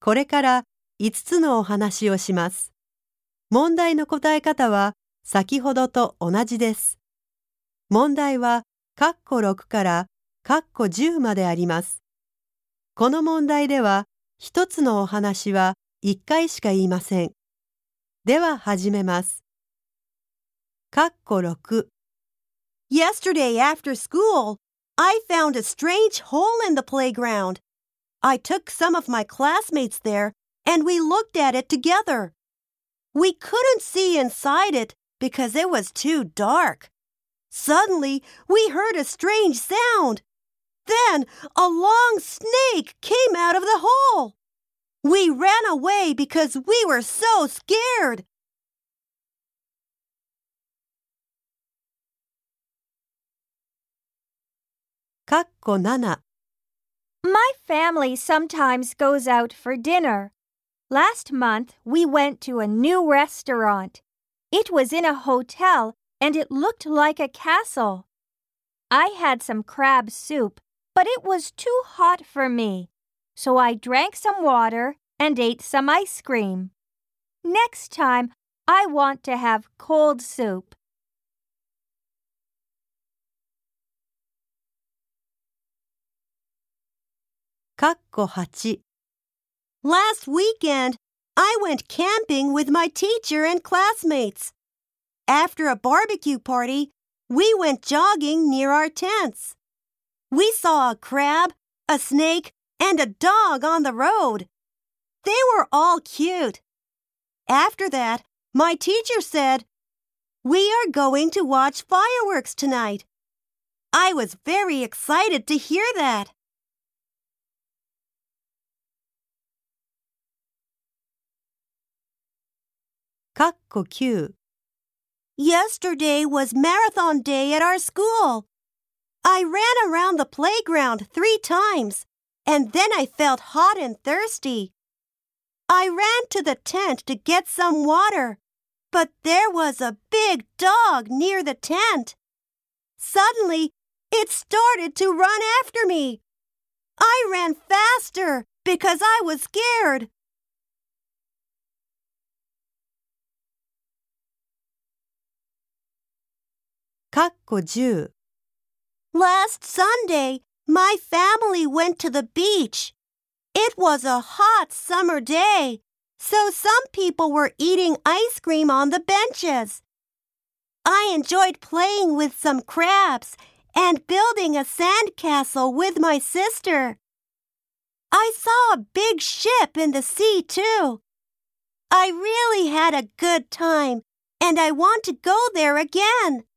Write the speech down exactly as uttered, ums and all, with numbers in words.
これからいつつのお話をします。問題の答え方は先ほどと同じです。問題は括弧ろくから括弧じゅうまであります。この問題では一つのお話はいっかいしか言いません。では始めます。括弧ろく Yesterday after school, I found a strange hole in the playground. I took some of my classmates there and we looked at it together. We couldn't see inside it because it was too dark. Suddenly, we heard a strange sound. Then, a long snake came out of the hole. We ran away because we were so scared. 括弧なな My family sometimes goes out for dinner. Last month, we went to a new restaurant. It was in a hotel and it looked like a castle. I had some crab soup, but it was too hot for me. So I drank some water and ate some ice cream. Next time, I want to have cold soup. 括弧はち Last weekend, I went camping with my teacher and classmates. After a barbecue party, we went jogging near our tents. We saw a crab, a snake, and a dog on the road. They were all cute. After that, my teacher said, "We are going to watch fireworks tonight." I was very excited to hear that. 括弧きゅう Yesterday was marathon day at our school. I ran around the playground three times, and then I felt hot and thirsty. I ran to the tent to get some water, but there was a big dog near the tent. Suddenly, it started to run after me. I ran faster because I was scared. 括弧じゅう Last Sunday, my family went to the beach. It was a hot summer day, so some people were eating ice cream on the benches. I enjoyed playing with some crabs and building a sandcastle with my sister. I saw a big ship in the sea, too. I really had a good time, and I want to go there again.